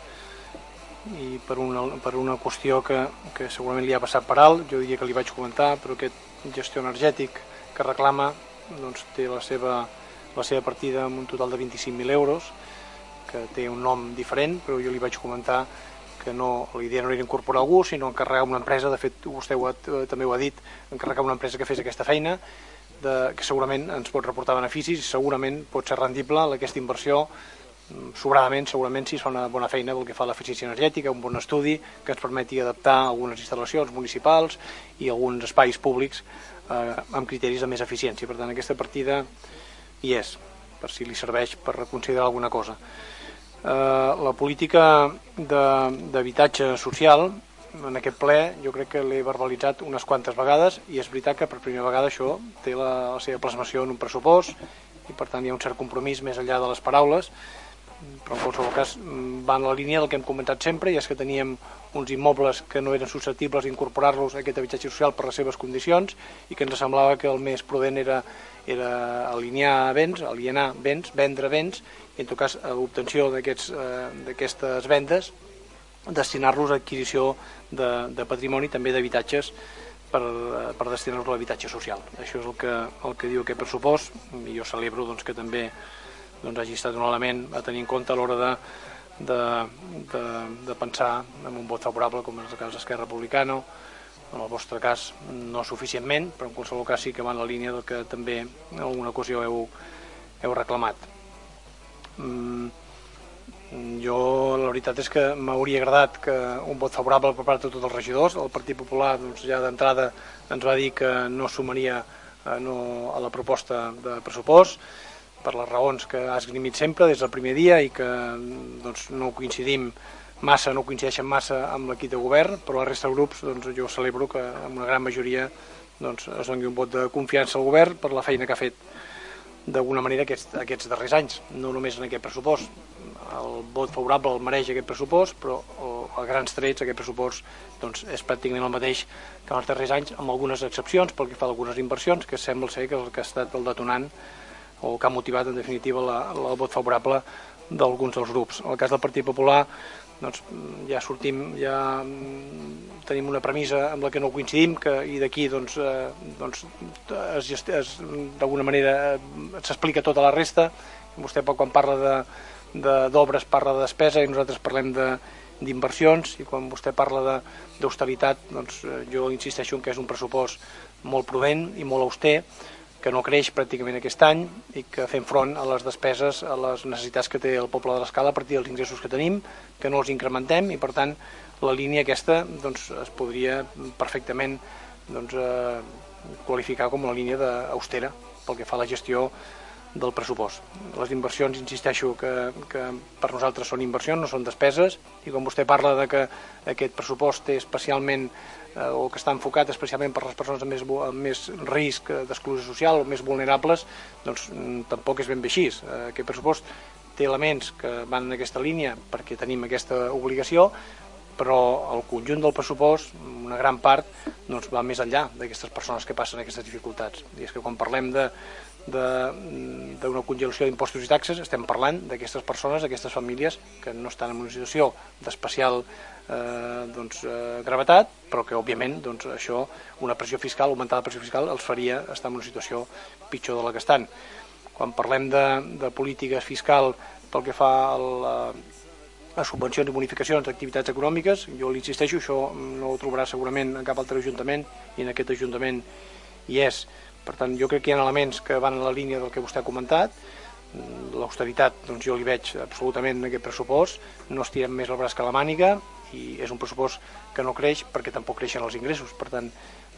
i per una, per una qüestió que, que segurament li ha passat per alt, jo diria que li vaig comentar, però aquest gestió energètic que reclama doncs, té la seva, la seva partida amb un total de vint-i-cinc mil euros, que té un nom diferent, però jo li vaig comentar que no, la idea no era incorporar algú, sinó encarregar una empresa, de fet vostè ho ha, també ho ha dit, encarregar una empresa que fes aquesta feina, de, que segurament ens pot reportar beneficis i segurament pot ser rendible aquesta inversió, sobradament, segurament si es fa una bona feina pel que fa a l'eficiència energètica, un bon estudi que ens permeti adaptar algunes instal·lacions municipals i alguns espais públics eh, amb criteris de més eficiència. Per tant, aquesta partida hi és, per si li serveix per reconsiderar alguna cosa. Eh, la política d'habitatge social, en aquest ple, jo crec que l'he verbalitzat unes quantes vegades i és veritat que per primera vegada això té la, la seva plasmació en un pressupost i per tant hi ha un cert compromís més enllà de les paraules, però en qualsevol cas va en la línia del que hem comentat sempre, i és que teníem uns immobles que no eren susceptibles d'incorporar-los a aquest habitatge social per les seves condicions i que ens semblava que el més prudent era, era alinear béns, alienar béns, vendre béns, i en tot cas a l'obtenció d'aquestes eh, vendes destinar-los a adquisició de, de patrimoni, també d'habitatges, per, per destinar-los a l'habitatge social. Això és el que, el que diu aquest pressupost, i jo celebro doncs, que també doncs, hagi estat un element a tenir en compte a l'hora de, de, de, de pensar en un vot favorable, com és el cas d'Esquerra Republicana. En el vostre cas no suficientment, però en qualsevol cas sí que va en la línia del que també en alguna ocasió heu, heu reclamat. Mm, jo la veritat és que m'hauria agradat que un vot favorable per part de tots els regidors. El Partit Popular doncs, ja d'entrada ens va dir que no sumaria eh, no, a la proposta de pressupost per les raons que ha esgrimit sempre des del primer dia i que doncs, no coincidim massa, no coincideixen massa amb l'equip de govern, però la resta de grups doncs, jo celebro que amb una gran majoria doncs, es doni un vot de confiança al govern per la feina que ha fet d'alguna manera aquests, aquests darrers anys, no només en aquest pressupost. El vot favorable el mereix aquest pressupost, però a grans trets aquest pressupost doncs, és pràcticament el mateix que en els darrers anys, amb algunes excepcions pel que fa a algunes inversions, que sembla ser que és el que ha estat el detonant o que ha motivat en definitiva la, la, el vot favorable d'alguns dels grups. En el cas del Partit Popular doncs, ja sortim, ja tenim una premissa amb la que no coincidim que, i d'aquí doncs, eh, doncs, d'alguna manera s'explica tota la resta. Vostè quan parla d'obres parla de despesa i nosaltres parlem d'inversions, i quan vostè parla d'austeritat doncs, jo insisteixo en que és un pressupost molt prudent i molt auster, que no creix pràcticament aquest any i que fem front a les despeses, a les necessitats que té el poble de l'Escala a partir dels ingressos que tenim, que no els incrementem, i per tant la línia aquesta doncs, es podria perfectament doncs, eh, qualificar com la línia d'austera pel que fa a la gestió del pressupost. Les inversions, insisteixo, que, que per nosaltres són inversions, no són despeses, i quan vostè parla de que aquest pressupost té especialment eh, o que està enfocat especialment per les persones amb més, amb més risc d'exclusió social o més vulnerables, doncs tampoc és ben bé així. Eh, aquest pressupost té elements que van en aquesta línia perquè tenim aquesta obligació, però el conjunt del pressupost, una gran part, doncs, va més enllà d'aquestes persones que passen aquestes dificultats. I és que quan parlem de d'una congelació d'impostos i taxes estem parlant d'aquestes persones, d'aquestes famílies que no estan en una situació d'especial eh, doncs, eh, gravetat, però que òbviament doncs, això, una pressió fiscal, augmentar la pressió fiscal els faria estar en una situació pitjor de la que estan. Quan parlem de, de polítiques fiscal pel que fa al, a subvencions i bonificacions d'activitats econòmiques. Jo li insisteixo, això no ho trobarà segurament en cap altre ajuntament i en aquest ajuntament hi és. Per tant, jo crec que hi ha elements que van en la línia del que vostè ha comentat. L'austeritat, doncs jo li veig absolutament en aquest pressupost, no estirem més el braç que la màniga i és un pressupost que no creix perquè tampoc creixen els ingressos. Per tant,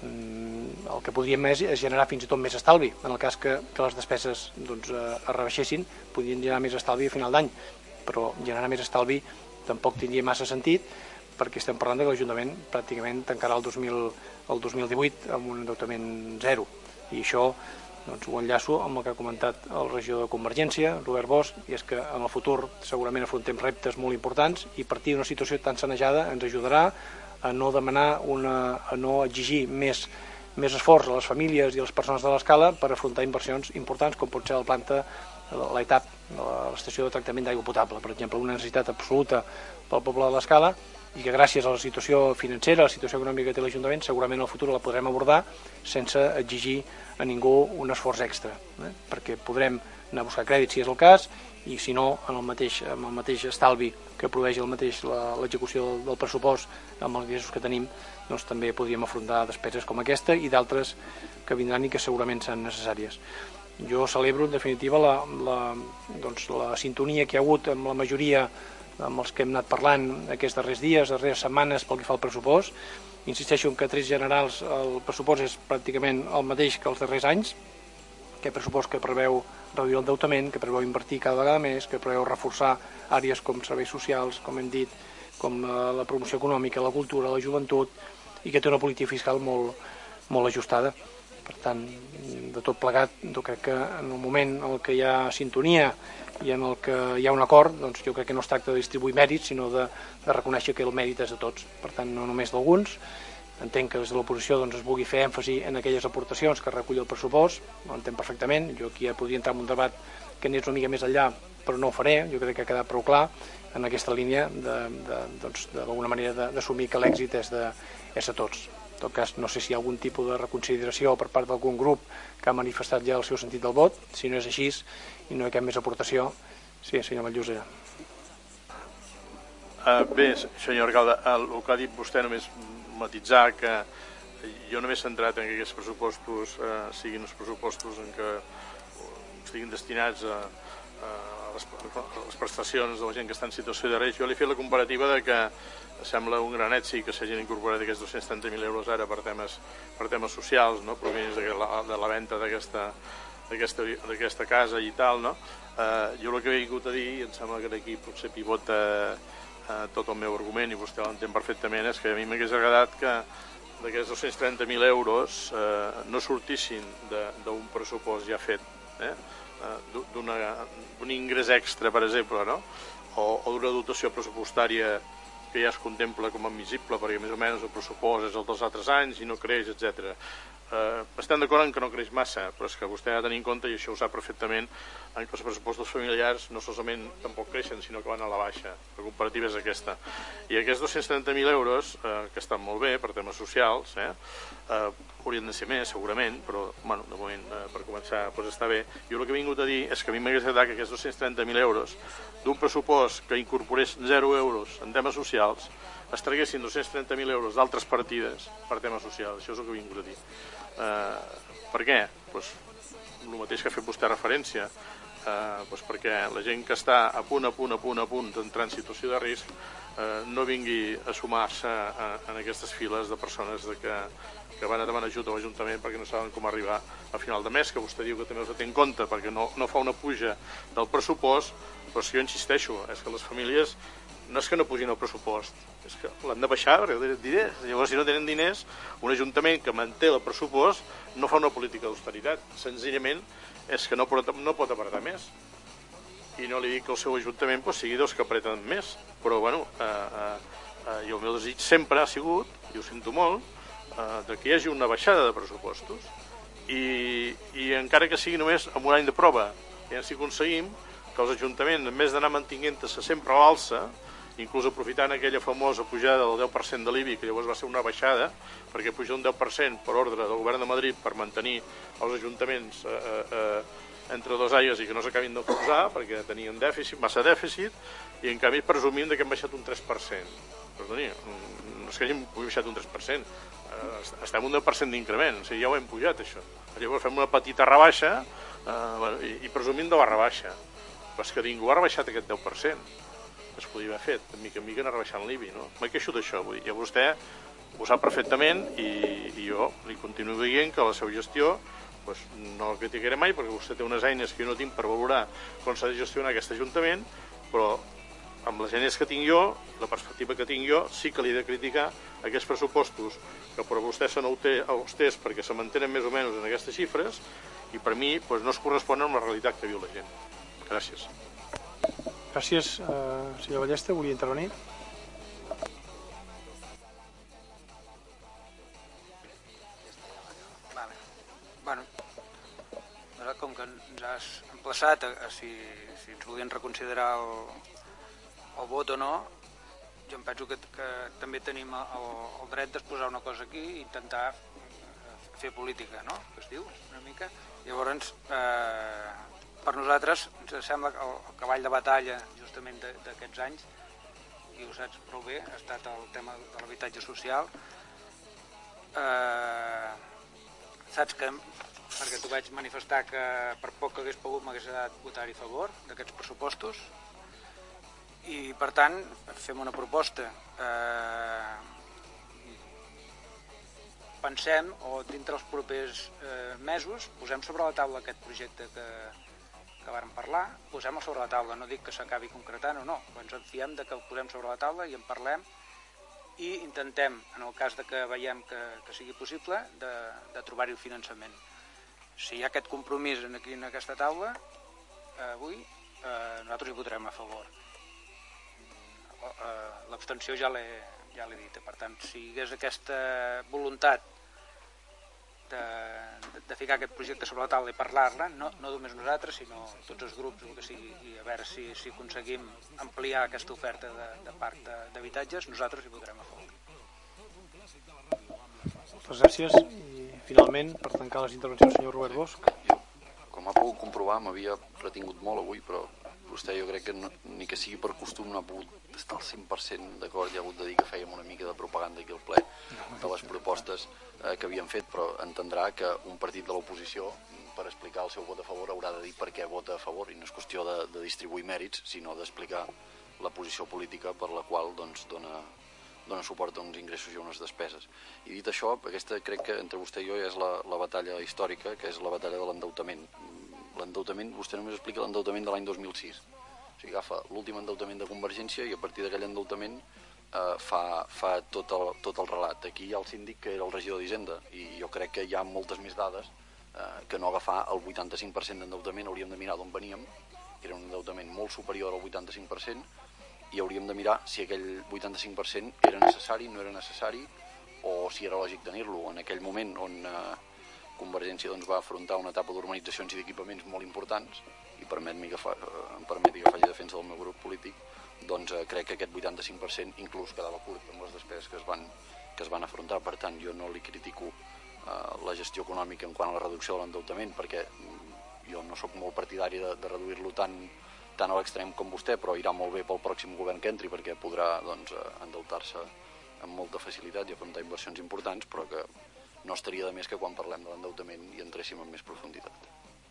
el que podríem és generar fins i tot més estalvi. En el cas que, que les despeses doncs, es rebaixessin, podrien generar més estalvi a final d'any, però generar més estalvi tampoc tindria massa sentit perquè estem parlant que l'Ajuntament pràcticament tancarà el dos mil divuit amb un endeutament zero. I això doncs, ho enllaço amb el que ha comentat el regidor de Convergència, Robert Bosch, i és que en el futur segurament afrontem reptes molt importants i partir d'una situació tan sanejada ens ajudarà a no demanar, una, a no exigir més, més esforç a les famílies i a les persones de l'escala per afrontar inversions importants com pot ser la planta, l'E T A P, l'estació de tractament d'aigua potable, per exemple, una necessitat absoluta pel poble de l'escala i que gràcies a la situació financera, a la situació econòmica que té l'Ajuntament, segurament en el futur la podrem abordar sense exigir a ningú un esforç extra, eh? perquè podrem anar a buscar crèdit si és el cas i si no, en el mateix, amb el mateix estalvi que produeix el mateix l'execució del, del pressupost amb els ingressos que tenim, doncs també podríem afrontar despeses com aquesta i d'altres que vindran i que segurament seran necessàries. Jo celebro en definitiva la, la, doncs, la sintonia que hi ha hagut amb la majoria amb els que hem anat parlant aquests darrers dies, darreres setmanes pel que fa al pressupost. Insisteixo en que a trets generals el pressupost és pràcticament el mateix que els darrers anys, que pressupost que preveu reduir l'endeutament, que preveu invertir cada vegada més, que preveu reforçar àrees com serveis socials, com hem dit, com la, la promoció econòmica, la cultura, la joventut, i que té una política fiscal molt, molt ajustada. Per tant, de tot plegat, jo crec que en el moment en què hi ha sintonia i en el que hi ha un acord, doncs jo crec que no es tracta de distribuir mèrits, sinó de, de reconèixer que el mèrit és de tots. Per tant, no només d'alguns. Entenc que des de l'oposició doncs, es vulgui fer èmfasi en aquelles aportacions que recull el pressupost, ho entenc perfectament. Jo aquí ja podria entrar en un debat que anés una mica més enllà, però no ho faré. Jo crec que ha quedat prou clar en aquesta línia d'alguna doncs, manera d'assumir que l'èxit és, de, és de tots. En tot cas, no sé si hi ha algun tipus de reconsideració per part d'algun grup que ha manifestat ja el seu sentit del vot. Si no és així i no hi ha cap més aportació, sí, senyor Matllús. Uh, bé, senyor alcalde, el, el que ha dit vostè només matitzar que jo només he centrat en que aquests pressupostos uh, siguin uns pressupostos en què estiguin destinats a, a, les, a les prestacions de la gent que està en situació de risc. Jo li he fet la comparativa de que sembla un gran èxit que s'hagin incorporat aquests dos-cents setanta mil euros ara per temes, per temes socials, no? Provinents de la, de la venda d'aquesta casa i tal, no? Eh, jo el que he vingut a dir, i em sembla que d'aquí potser pivota eh, tot el meu argument i vostè l'entén perfectament, és que a mi m'hagués agradat que d'aquests dos-cents trenta mil euros eh, no sortissin d'un pressupost ja fet, eh? d'un ingrés extra, per exemple, no? o, o d'una dotació pressupostària que ja es contempla com a admissible perquè més o menys el pressupost és el dels altres anys i no creix, etcètera. Eh, estem d'acord en que no creix massa, però és que vostè ha de tenir en compte, i això ho sap perfectament, en que els pressupostos familiars no solament tampoc creixen, sinó que van a la baixa. La comparativa és aquesta. I aquests dos-cents trenta mil euros, eh, que estan molt bé per temes socials, eh, eh, haurien de ser més, segurament, però, bueno, de moment, eh, per començar, doncs està bé. Jo el que he vingut a dir és que a mi m'hagués agradat que aquests dos-cents trenta mil euros d'un pressupost que incorporés zero euros en temes socials es traguessin dos-cents trenta mil euros d'altres partides per temes socials. Això és el que he vingut a dir. Eh, per què? Pues, el mateix que ha fet vostè referència. Eh, pues perquè la gent que està a punt, a punt, a punt, a punt d'entrar en situació de risc eh, no vingui a sumar-se en aquestes files de persones de que, que van a demanar ajut a l'Ajuntament perquè no saben com arribar a final de mes, que vostè diu que també els té en compte perquè no, no fa una puja del pressupost, però si jo insisteixo, és que les famílies no és que no pugin el pressupost, és que l'han de baixar perquè tenen diners. Llavors, si no tenen diners, un ajuntament que manté el pressupost no fa una política d'austeritat. Senzillament és que no pot, no pot apretar més. I no li dic que el seu ajuntament pues, sigui dels que apreten més, però bueno, eh, eh, i el meu desig sempre ha sigut, i ho sento molt, eh, de que hi hagi una baixada de pressupostos i, i encara que sigui només amb un any de prova, ja si aconseguim que els ajuntaments, en vez d'anar mantinguent-se sempre a l'alça, inclús aprofitant aquella famosa pujada del deu per cent de l'I B I, que llavors va ser una baixada, perquè puja un deu per cent per ordre del govern de Madrid per mantenir els ajuntaments eh, eh, entre dos aigües i que no s'acabin d'enfonsar perquè tenien dèficit, massa dèficit, i en canvi presumim que hem baixat un tres per cent. Perdoni, no és que hàgim baixat un tres per cent, estem un deu per cent d'increment, o sigui, ja ho hem pujat això. Llavors fem una petita rebaixa eh, bueno, i, i presumim de la rebaixa, però és que ningú ha rebaixat aquest deu per cent, que es podia haver fet, de mica en mica anar rebaixant l'I B I, no? M'he queixat d'això, vull dir, ja vostè ho sap perfectament i, i jo li continuo dient que la seva gestió pues, no la criticaré mai perquè vostè té unes eines que jo no tinc per valorar com s'ha de gestionar aquest Ajuntament, però amb les eines que tinc jo, la perspectiva que tinc jo, sí que li he de criticar aquests pressupostos que per a vostè són austers perquè se mantenen més o menys en aquestes xifres i per mi pues, no es corresponen amb la realitat que viu la gent. Gràcies. Gràcies, eh, senyor Ballesta. Volia intervenir? Vale. Bueno, com que ens has emplaçat a, a si, si ens volien reconsiderar el, el vot o no, jo em penso que, que també tenim el, el dret d'exposar una cosa aquí i intentar fer política, no? Que es diu, una mica. Llavors, eh, per nosaltres, ens sembla que el, el cavall de batalla justament d'aquests anys, i ho saps prou bé, ha estat el tema de l'habitatge social. Eh, saps que, perquè t'ho vaig manifestar, que per poc que hagués pogut m'hagués agradat votar-hi a favor d'aquests pressupostos, i per tant fem una proposta. Eh, pensem, o dintre els propers eh, mesos, posem sobre la taula aquest projecte que, que vàrem parlar, posem-lo sobre la taula, no dic que s'acabi concretant o no, però ens en fiem de que el posem sobre la taula i en parlem i intentem, en el cas de que veiem que, que sigui possible, de, de trobar-hi el finançament. Si hi ha aquest compromís aquí en aquesta taula, eh, avui, eh, nosaltres hi votarem a favor. L'abstenció ja l'he ja l'he dit, per tant, si hi hagués aquesta voluntat de, de, de ficar aquest projecte sobre la taula i parlar-ne, no, no només nosaltres, sinó tots els grups, el que sigui, i a veure si, si aconseguim ampliar aquesta oferta de, de parc d'habitatges, nosaltres hi votarem a favor. Moltes gràcies. I finalment, per tancar les intervencions, senyor Robert Bosch. Jo, com ha pogut comprovar, m'havia retingut molt avui, però vostè jo crec que no, ni que sigui per costum no ha pogut estar al cent per cent d'acord, ja ha hagut de dir que fèiem una mica de propaganda aquí al ple de les propostes eh, que havíem fet, però entendrà que un partit de l'oposició per explicar el seu vot a favor haurà de dir per què vota a favor, i no és qüestió de, de distribuir mèrits, sinó d'explicar la posició política per la qual doncs, dona, dona suport a uns ingressos i a unes despeses. I dit això, aquesta crec que entre vostè i jo és la, la batalla històrica, que és la batalla de l'endeutament. L'endeutament, vostè només explica l'endeutament de l'any dos mil sis. O sigui, agafa l'últim endeutament de Convergència i a partir d'aquell endeutament eh, fa, fa tot, el, tot el relat. Aquí hi ha el síndic que era el regidor d'Hisenda i jo crec que hi ha moltes més dades eh, que no agafar el vuitanta-cinc per cent d'endeutament. Hauríem de mirar d'on veníem, que era un endeutament molt superior al vuitanta-cinc per cent, i hauríem de mirar si aquell vuitanta-cinc per cent era necessari, no era necessari, o si era lògic tenir-lo. En aquell moment on eh, Convergència doncs, va afrontar una etapa d'urbanitzacions i d'equipaments molt importants, i permet-me que, fa, em permeti que faci defensa del meu grup polític, doncs eh, crec que aquest vuitanta-cinc per cent inclús quedava curt amb les despeses que es van, que es van afrontar. Per tant, jo no li critico eh, la gestió econòmica en quant a la reducció de l'endeutament, perquè jo no sóc molt partidari de, de reduir-lo tan, tan a l'extrem com vostè, però irà molt bé pel pròxim govern que entri, perquè podrà doncs, endeutar-se amb molta facilitat i afrontar inversions importants, però que no estaria de més que quan parlem de l'endeutament hi entréssim amb més profunditat.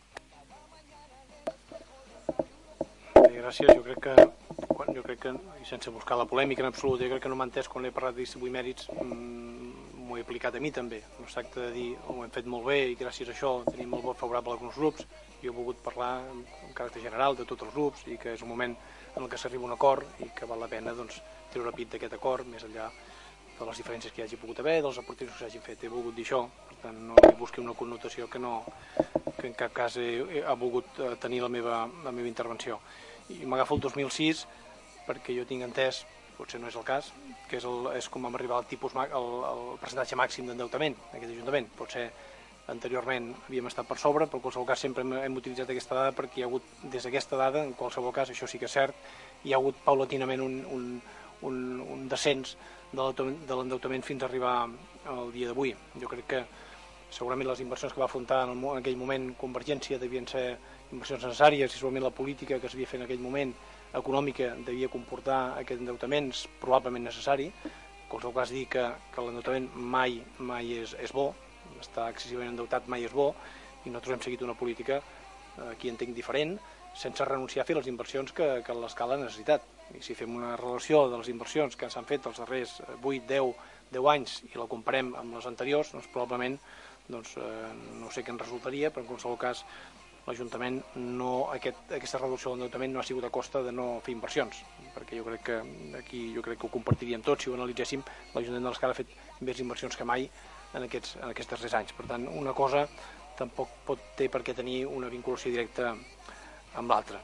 Bé, gràcies. Jo crec que, jo crec que, i sense buscar la polèmica en absolut, jo crec que no m'ha entès quan he parlat de distribuir mèrits, m'ho he aplicat a mi també. No es tracta de dir, ho hem fet molt bé i gràcies a això tenim molt vot favorable a alguns grups. Jo he volgut parlar en caràcter general de tots els grups i que és un moment en el que s'arriba a un acord i que val la pena doncs, treure pit d'aquest acord, més enllà de les diferències que hi hagi pogut haver, dels aportacions que s'hagin fet. He volgut dir això, per tant no hi busqui una connotació que, no, que en cap cas he, he, ha volgut tenir la meva, la meva intervenció. I m'agafo el dos mil sis perquè jo tinc entès, potser no és el cas, que és, el, és com vam arribar al tipus, el, el percentatge màxim d'endeutament en aquest Ajuntament. Potser anteriorment havíem estat per sobre, però en qualsevol cas sempre hem, hem utilitzat aquesta dada perquè hi ha hagut, des d'aquesta dada, en qualsevol cas, això sí que és cert, hi ha hagut paulatinament un, un, un, un descens de l'endeutament fins a arribar al dia d'avui. Jo crec que segurament les inversions que va afrontar en, el, en aquell moment Convergència devien ser inversions necessàries i segurament la política que s'havia fet en aquell moment econòmica devia comportar aquest endeutament probablement necessari. En qualsevol cas dir que, que l'endeutament mai, mai és, és bo, estar excessivament endeutat mai és bo, i nosaltres hem seguit una política, aquí entenc diferent, sense renunciar a fer les inversions que, que l'escala ha necessitat. I si fem una relació de les inversions que s'han fet els darrers vuit, deu, deu anys i la comparem amb les anteriors, doncs probablement doncs, eh, no sé què en resultaria, però en qualsevol cas l'Ajuntament, no, aquest, aquesta reducció de l'endeutament no ha sigut a costa de no fer inversions, perquè jo crec que aquí jo crec que ho compartiríem tots si ho analitzéssim. L'Ajuntament de l'Escala ha fet més inversions que mai en aquests, en aquests darrers anys. Per tant, una cosa tampoc pot té per què tenir una vinculació directa amb l'altra.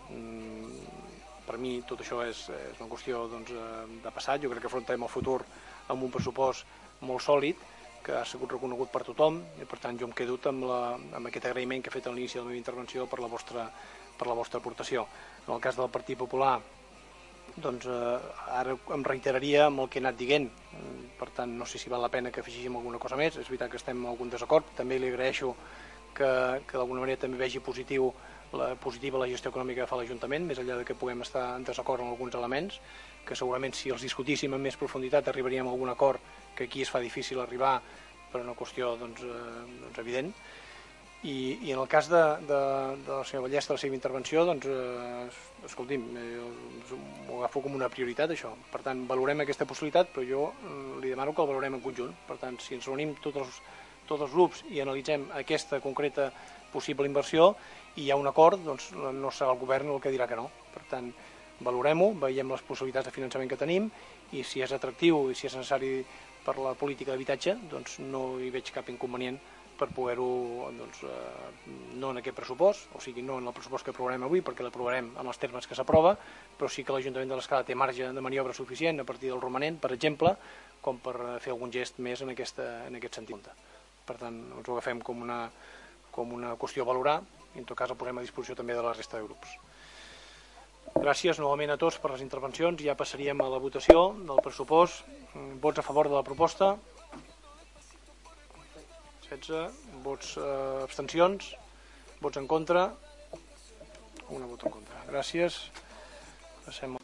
Per mi tot això és, és una qüestió doncs, de passat. Jo crec que afrontem el futur amb un pressupost molt sòlid, que ha sigut reconegut per tothom, i per tant jo em quedo amb, la, amb aquest agraïment que he fet a l'inici de la meva intervenció per la vostra, per la vostra aportació. En el cas del Partit Popular, doncs eh, ara em reiteraria amb el que he anat dient, per tant no sé si val la pena que afegíssim alguna cosa més. És veritat que estem en algun desacord, també li agraeixo que, que d'alguna manera també vegi positiu la, positiva la gestió econòmica que fa l'Ajuntament, més enllà de que puguem estar en desacord en alguns elements, que segurament si els discutíssim amb més profunditat arribaríem a algun acord que aquí es fa difícil arribar per una qüestió doncs, eh, doncs evident. I, I en el cas de, de, de la senyora Ballesta, de la seva intervenció, doncs, eh, escolti'm, eh, m'ho agafo com una prioritat això. Per tant, valorem aquesta possibilitat, però jo eh, li demano que el valorem en conjunt. Per tant, si ens reunim tots els, tots els grups i analitzem aquesta concreta possible inversió i hi ha un acord, doncs no serà el govern el que dirà que no. Per tant, valorem-ho, veiem les possibilitats de finançament que tenim i si és atractiu i si és necessari per la política d'habitatge, doncs no hi veig cap inconvenient per poder-ho, doncs, eh, no en aquest pressupost, o sigui, no en el pressupost que aprovarem avui, perquè l'aprovarem en els termes que s'aprova, però sí que l'Ajuntament de l'Escala té marge de maniobra suficient a partir del romanent, per exemple, com per fer algun gest més en, aquesta, en aquest sentit. Per tant, ens ho agafem com una, com una qüestió a valorar i en tot cas el posem a disposició també de la resta de grups. Gràcies novament a tots per les intervencions. Ja passaríem a la votació del pressupost. Vots a favor de la proposta? setze. Vots eh, abstencions? Vots en contra? Una vot en contra. Gràcies. Passem a...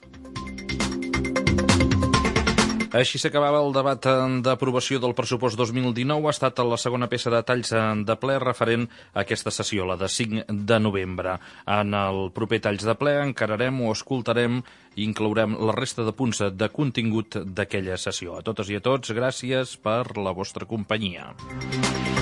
Així s'acabava el debat d'aprovació del pressupost dos mil dinou. Ha estat la segona peça de talls de ple referent a aquesta sessió, la de cinc de novembre. En el proper talls de ple encararem o escoltarem i inclourem la resta de punts de contingut d'aquella sessió. A totes i a tots, gràcies per la vostra companyia.